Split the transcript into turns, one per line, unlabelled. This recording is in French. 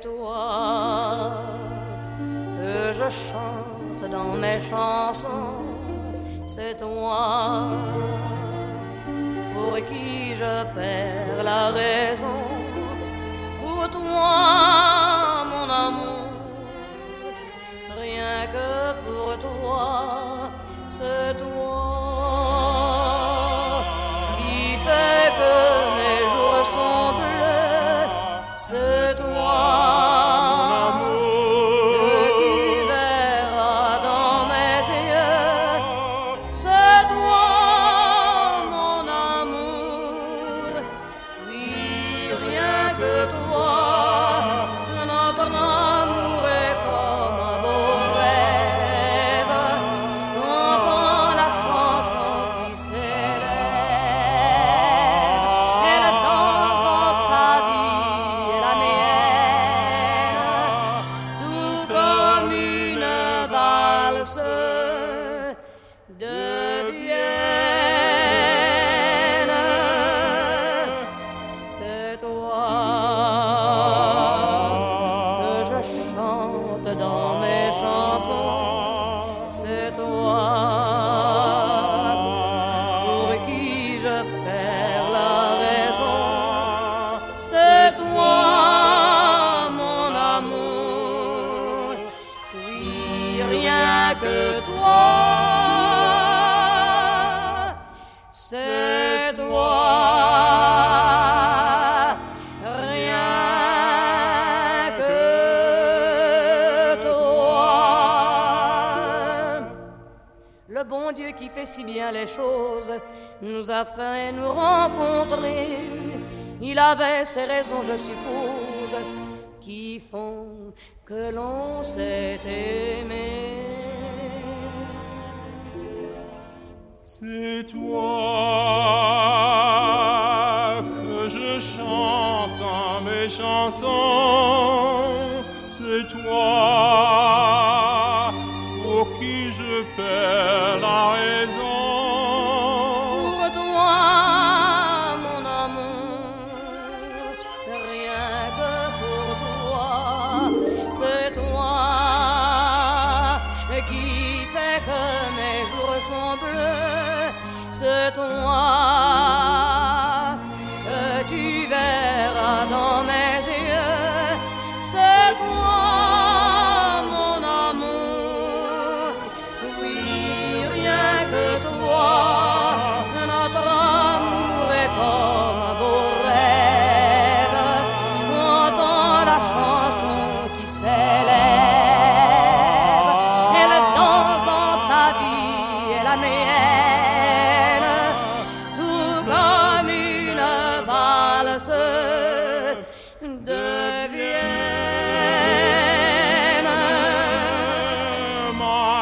toi que je chante dans mes chansons, c'est toi pour qui je perds la raison, pour toi mon amour, rien que pour toi, c'est toi qui fait que mes jours sont bleus, c'est toi que tu verras dans mes yeux, c'est toi mon amour, oui rien que toi, notre amour est comme un beau rêve, entends la chanson qui s'élève, elle danse dans ta vie et la mienne, tout comme une valse de Vienne. C'est toi que je chante dans mes chansons, c'est toi pour qui je perds la raison, c'est toi mon amour, oui rien que toi, c'est toi, rien que toi. Le bon Dieu qui fait si bien les choses nous a fait nous rencontrer. Il avait ses raisons, je suppose, qui font que l'on s'est aimé.
C'est toi que je chante dans mes chansons, c'est toi pour qui je perds la raison.
Pour toi, mon amour, rien que pour toi, c'est toi qui fait que mes jours sont bleus, c'est toi que tu verras dans mes yeux, c'est toi mon amour, oui rien que toi, notre amour est comme un beau rêve, entends la chanson qui s'élève, elle danse dans ta vie et la mienne, tout comme une valse de Vienne.
Ma